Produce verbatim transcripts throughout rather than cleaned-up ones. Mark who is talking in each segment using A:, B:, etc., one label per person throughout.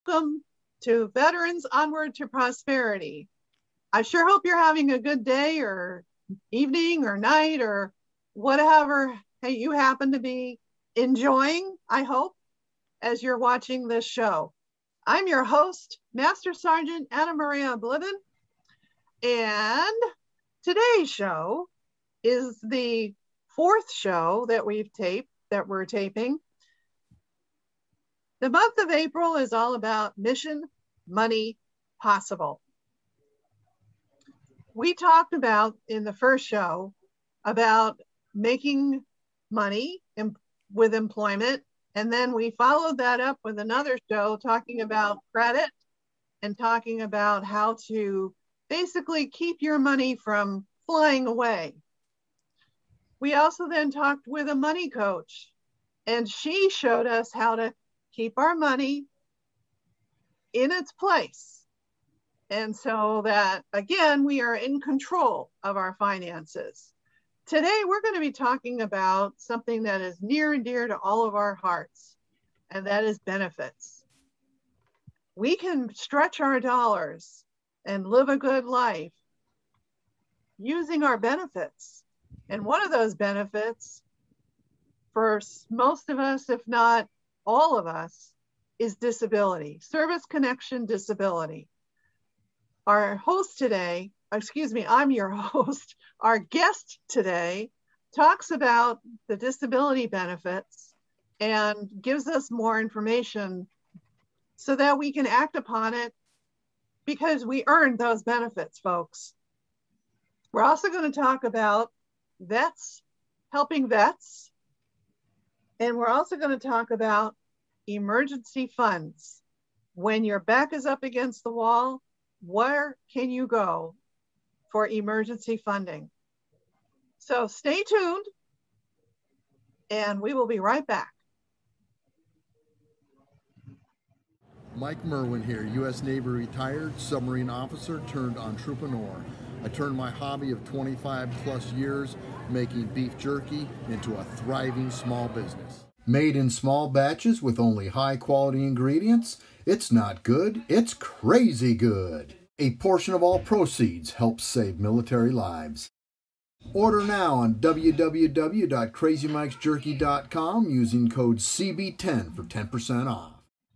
A: welcome to Veterans Onward to Prosperity. I sure hope you're having a good day or evening or night or whatever you happen to be enjoying, I hope, as you're watching this show. I'm your host, Master Sergeant Anna Maria Bliven, and today's show is the fourth show that we've taped, that we're taping. The month of April is all about Mission Money Possible. We talked about in the first show about making money in, with employment, and then we followed that up with another show talking about credit and talking about how to basically keep your money from flying away. We also then talked with a money coach, and she showed us how to keep our money in its place. And so that, again, we are in control of our finances. Today, we're going to be talking about something that is near and dear to all of our hearts, and that is benefits. We can stretch our dollars and live a good life using our benefits. And one of those benefits for most of us, if not all of us, is disability, service connection disability. Our host today, excuse me, I'm your host. Our guest today talks about the disability benefits and gives us more information so that we can act upon it because we earned those benefits, folks. We're also going to talk about vets, helping vets, and we're also going to talk about emergency funds. When your back is up against the wall, where can you go for emergency funding? So stay tuned, and we will be right back.
B: Mike Merwin here, U S Navy retired submarine officer turned entrepreneur. I turned my hobby of twenty-five plus years making beef jerky into a thriving small business. Made in small batches with only high quality ingredients, it's not good, it's crazy good. A portion of all proceeds helps save military lives. Order now on w w w dot crazy mikes jerky dot com using code C B ten for ten percent off.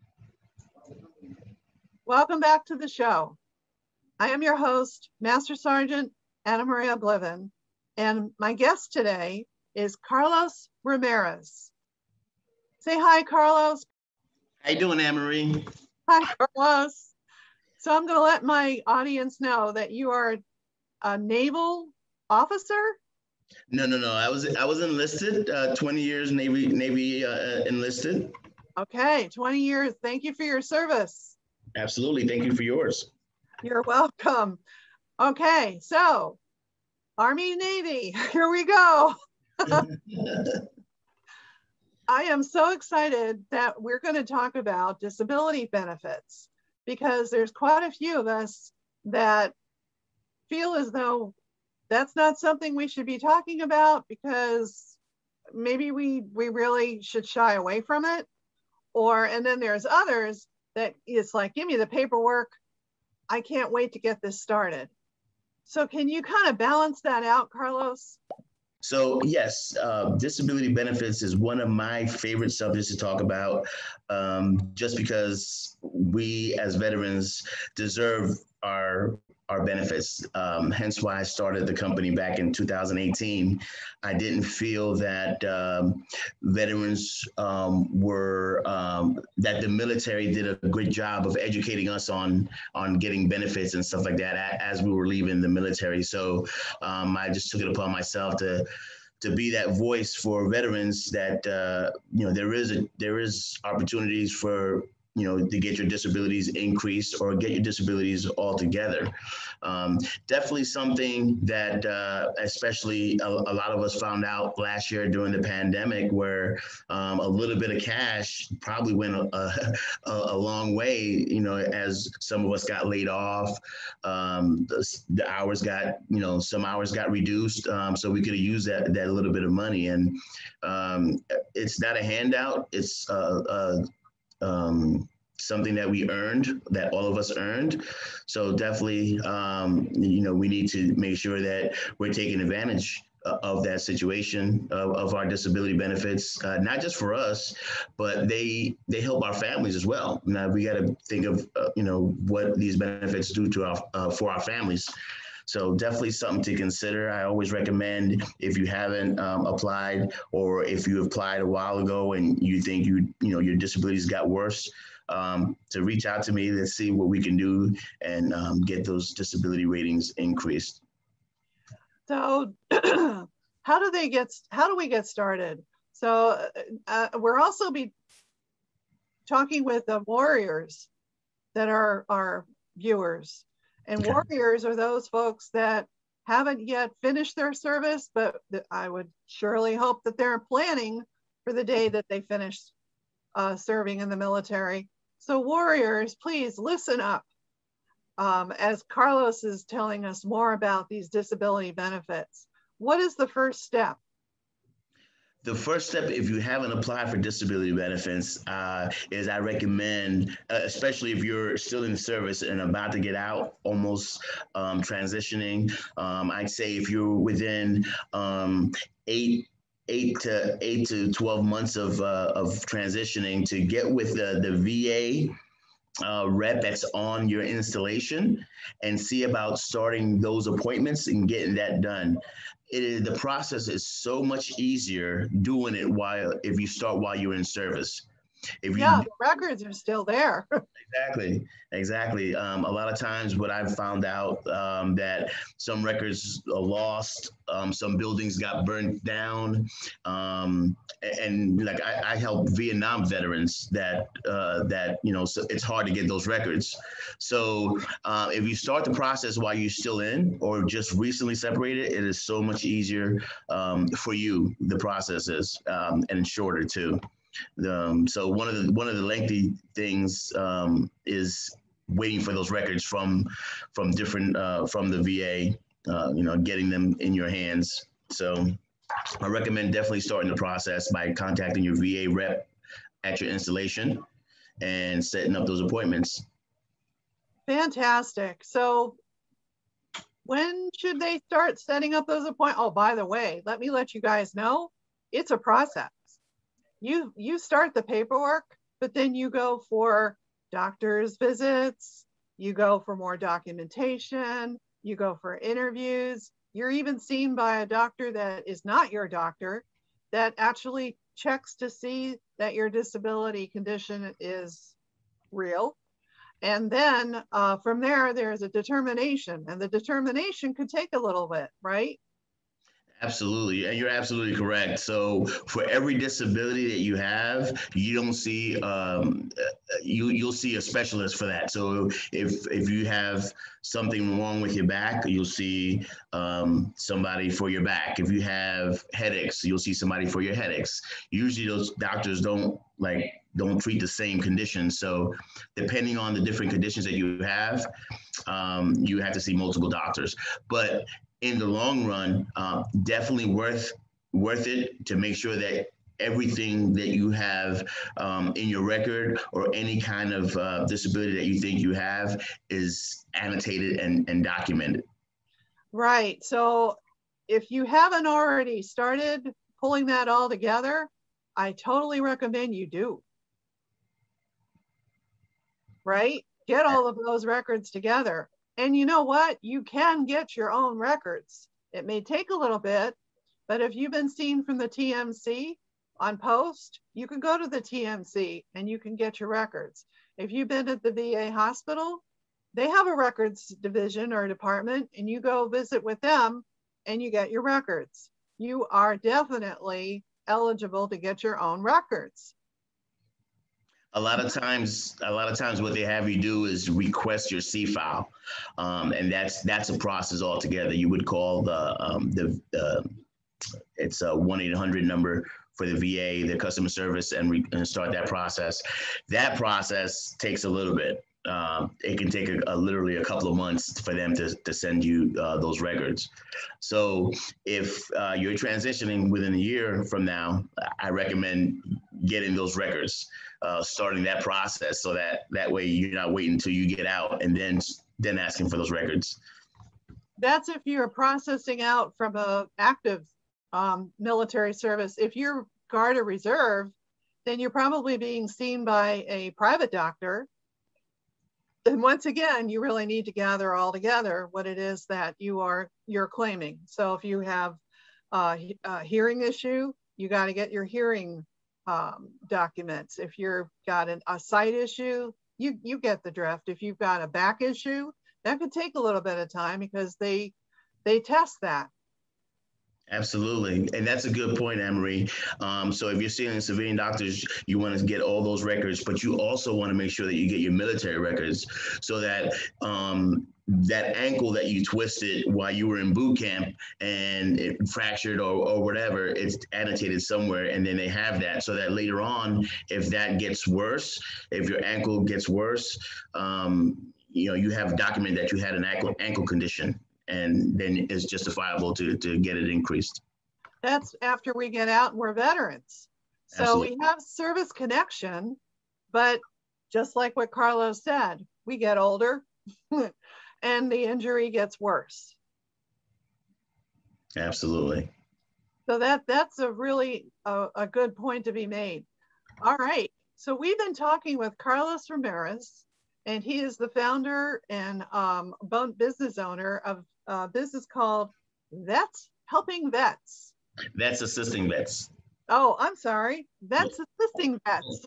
A: Welcome back to the show. I am your host, Master Sergeant Anna Maria Bliven, and my guest today is Carlos Ramirez. Say hi, Carlos.
C: How you doing, Anne-Marie?
A: Hi, Carlos. So I'm going to let my audience know that you are a naval officer.
C: No, no, no. I was I was enlisted. Uh, twenty years Navy Navy uh, enlisted.
A: Okay, twenty years. Thank you for your service.
C: Absolutely. Thank you for yours.
A: You're welcome. Okay, so Army, Navy. Here we go. I am so excited that we're going to talk about disability benefits because there's quite a few of us that feel as though that's not something we should be talking about because maybe we, we really should shy away from it. Or, and then there's others that it's like, give me the paperwork. I can't wait to get this started. So can you kind of balance that out, Carlos?
C: So yes, uh, disability benefits is one of my favorite subjects to talk about, um, just because we as veterans deserve our our benefits. Um, hence why I started the company back in two thousand eighteen. I didn't feel that um, veterans um, were, um, that the military did a great job of educating us on, on getting benefits and stuff like that as we were leaving the military. So um, I just took it upon myself to to be that voice for veterans that, uh, you know, there is a, there is opportunities for, you know, to get your disabilities increased or get your disabilities altogether. Um, definitely something that uh, especially a, a lot of us found out last year during the pandemic, where um, a little bit of cash probably went a, a, a long way, you know, as some of us got laid off, um, the, the hours got, you know, some hours got reduced. Um, so we could have used that, that little bit of money. And um, it's not a handout. It's uh, uh, um, something that we earned, that all of us earned. So definitely, um, you know, we need to make sure that we're taking advantage of that situation of, of our disability benefits, uh, not just for us, but they they help our families as well. Now we got to think of uh, you know what these benefits do to our uh, for our families. So definitely something to consider. I always recommend, if you haven't um, applied, or if you applied a while ago and you think you you know your disabilities got worse, um, to reach out to me. Let's see what we can do and um, get those disability ratings increased.
A: So how do they get, how do we get started? So uh, we're also be talking with the warriors that are our viewers. And okay. Warriors are those folks that haven't yet finished their service, but I would surely hope that they're planning for the day that they finish uh, serving in the military. So warriors, please listen up. Um, as Carlos is telling us more about these disability benefits, what is the first step?
C: The first step, if you haven't applied for disability benefits, uh, is I recommend, uh, especially if you're still in service and about to get out, almost um, transitioning, um, I'd say if you're within um, eight eight to eight to twelve months of, uh, of transitioning, to get with the, the V A Uh, rep that's on your installation and see about starting those appointments and getting that done. It is, the process is so much easier doing it while, if you start while you're in service. If you,
A: yeah, the records are still there.
C: Exactly, exactly. Um, a lot of times what I've found out um, that some records are lost, um, some buildings got burnt down, um, and, and like I, I help Vietnam veterans that, uh, that, you know, so it's hard to get those records. So uh, if you start the process while you're still in or just recently separated, it is so much easier um, for you, the process is, um, and shorter too. Um, so one of the one of the lengthy things um, is waiting for those records from from different uh, from the V A, uh, you know, getting them in your hands. So I recommend definitely starting the process by contacting your V A rep at your installation and setting up those appointments.
A: Fantastic. So when should they start setting up those appointments? Oh, by the way, let me let you guys know, it's a process. You, you start the paperwork, but then you go for doctor's visits, you go for more documentation, you go for interviews. You're even seen by a doctor that is not your doctor, that actually checks to see that your disability condition is real. And then uh, from there, there's a determination, and the determination could take a little bit, right?
C: Absolutely. And you're absolutely correct. So for every disability that you have, you don't see, um, you, you'll see a specialist for that. So if, if you have something wrong with your back, you'll see um, somebody for your back. If you have headaches, you'll see somebody for your headaches. Usually those doctors don't like, don't treat the same conditions. So depending on the different conditions that you have, um, you have to see multiple doctors. But in the long run, uh, definitely worth worth it to make sure that everything that you have um, in your record or any kind of uh, disability that you think you have is annotated and, and documented.
A: Right. So if you haven't already started pulling that all together, I totally recommend you do. Right? Get all of those records together. And you know what? You can get your own records. It may take a little bit, but if you've been seen from the T M C on post, you can go to the T M C and you can get your records. If you've been at the V A hospital, they have a records division or department, and you go visit with them and you get your records. You are definitely eligible to get your own records.
C: A lot of times, a lot of times what they have you do is request your C file. Um, and that's that's a process altogether. You would call the, um, the uh, it's a one eight hundred number for the V A, the customer service, and, re and start that process. That process takes a little bit. um, it can take a, a literally a couple of months for them to, to send you uh, those records. So if uh, you're transitioning within a year from now, I recommend getting those records, uh, starting that process, so that that way you're not waiting until you get out and then then asking for those records.
A: That's if you're processing out from a active um, military service. If you're Guard or Reserve, then you're probably being seen by a private doctor. And once again, you really need to gather all together what it is that you are you're claiming. So if you have uh, a hearing issue, you got to get your hearing um, documents. If you've got an, a sight issue, you you get the drift. If you've got a back issue, that could take a little bit of time because they they test that.
C: Absolutely. And that's a good point, Anne-Marie. Um, so if you're seeing civilian doctors, you want to get all those records, but you also want to make sure that you get your military records, so that um, that ankle that you twisted while you were in boot camp and it fractured or, or whatever, it's annotated somewhere, and then they have that, so that later on, if that gets worse, if your ankle gets worse, um, you know, you have documented that you had an ankle, ankle condition, and then it's justifiable to, to get it increased.
A: That's after we get out and we're veterans. So Absolutely. We have service connection, but just like what Carlos said, we get older and the injury gets worse.
C: Absolutely.
A: So that, that's a really a, a good point to be made. All right. So we've been talking with Carlos Ramirez, and he is the founder and um, business owner of a business called Vets Helping Vets.
C: Vets Assisting Vets.
A: Oh, I'm sorry. Vets Assisting Vets.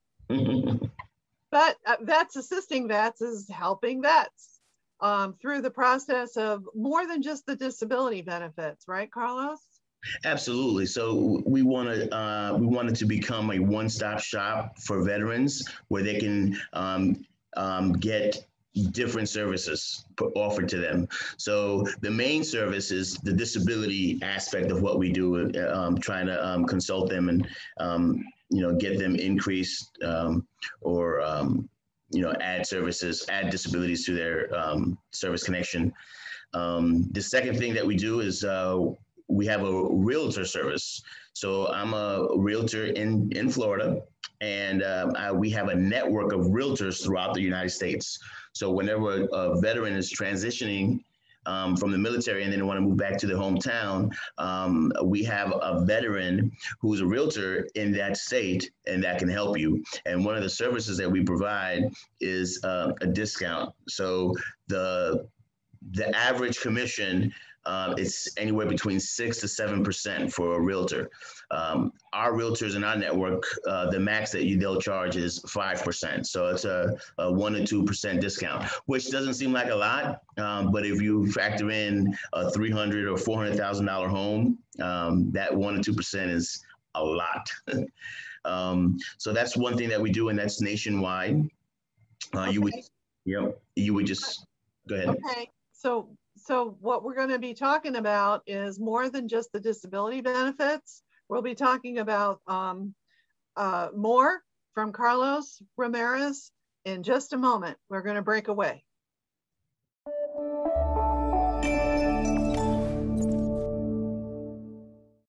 A: But uh, Vets Assisting Vets is helping vets um, through the process of more than just the disability benefits, right, Carlos?
C: Absolutely. So we want to uh, we wanted to become a one-stop shop for veterans, where they can um, um, get different services offered to them. So the main service is the disability aspect of what we do, um, trying to um, consult them and um, you know, get them increased um, or um, you know, add services, add disabilities to their um, service connection. Um, the second thing that we do is uh, we have a realtor service. So I'm a realtor in, in Florida, and um, I, we have a network of realtors throughout the United States. So whenever a veteran is transitioning um, from the military and then they want to move back to their hometown, um, we have a veteran who's a realtor in that state, and that can help you. And one of the services that we provide is uh, a discount. So the the average commission, Uh, it's anywhere between six to seven percent for a realtor. Um, our realtors in our network, uh, the max that you they'll charge is five percent. So it's a, a one to two percent discount, which doesn't seem like a lot, um, but if you factor in a three hundred or four hundred thousand dollar home, um, that one to two percent is a lot. um, so that's one thing that we do, and that's nationwide. Uh, okay. You would, you know, you would just go ahead.
A: Okay, so. So what we're going to be talking about is more than just the disability benefits. We'll be talking about um, uh, more from Carlos Ramirez in just a moment. We're going to break away.